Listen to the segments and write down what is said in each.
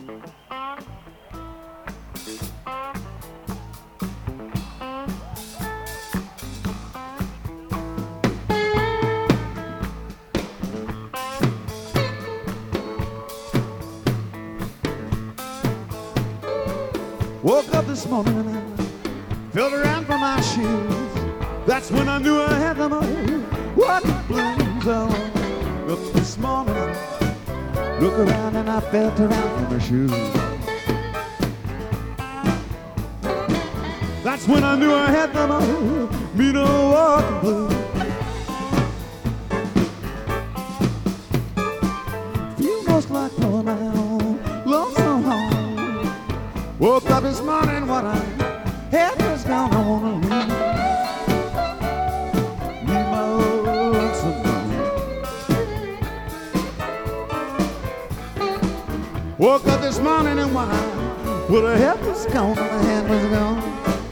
Woke up this morning and I felt around for my shoes. That's when I knew I had them all. What blues I woke up this morning and look around and I felt around for my shoes. That's when I knew I had them all. Me no walking blues. Feel most like pulling my own lonesome home. Woke up this morning, what I had was gone. I wanna leave my lonesome home. Woke up this morning and what I had was gone. My hand was gone.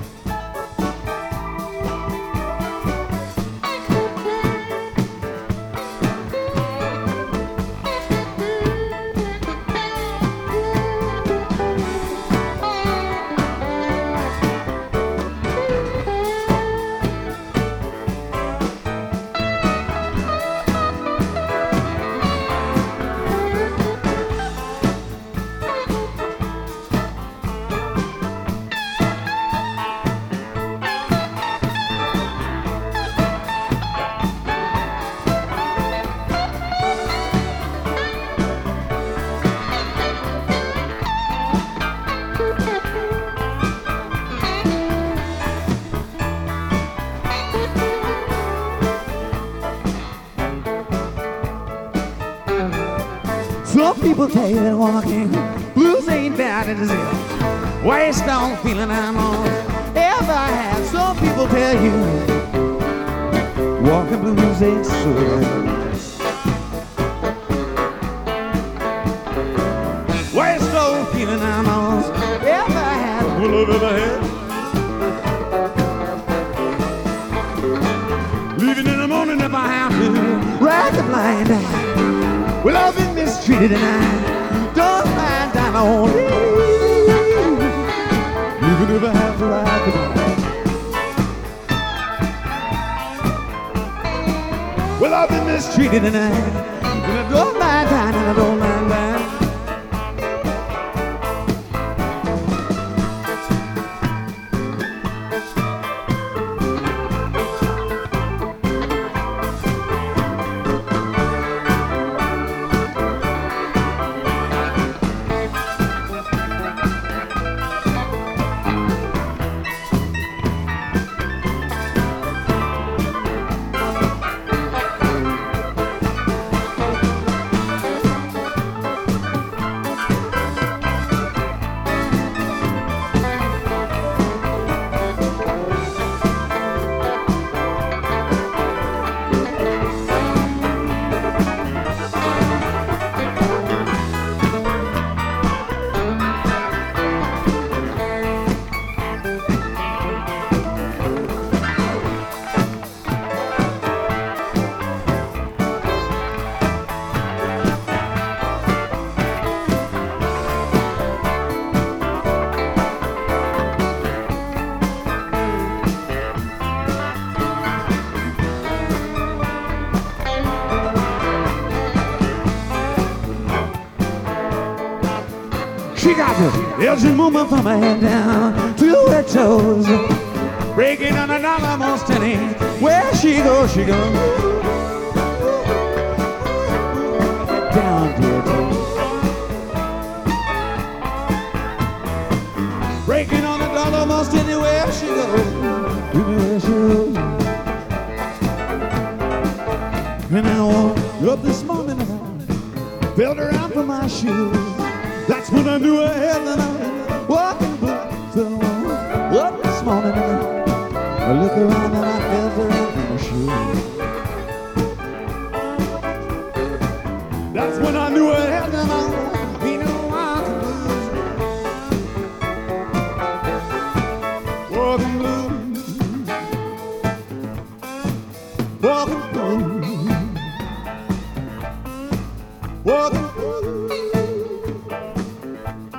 Some people tell you that walking blues ain't bad as it. Waste on feeling I'm on ever had. Some people tell you walking blues ain't so bad. Waste on feeling I'm on ever had. Well, I've ever had. Leaving in the morning if I have to. Ride the blind eye. Well, I've been mistreated and I don't mind down on me. Even if I have to ride the blind. Well, I've been mistreated and I don't mind down and I don't mind down. She got the every movement from her head down to her toes, breaking on an almost any. Where she goes, she goes down to her toes, breaking on it almost anywhere she goes, anywhere she goes. And I woke up this morning and I felt around for my shoes. That's when I knew I had the night walking blues. So up this morning and I look around and I felt around for my shoes. That's when I knew I had the night, you know, walking blues. Walking blues. Walking blues. Walking blues.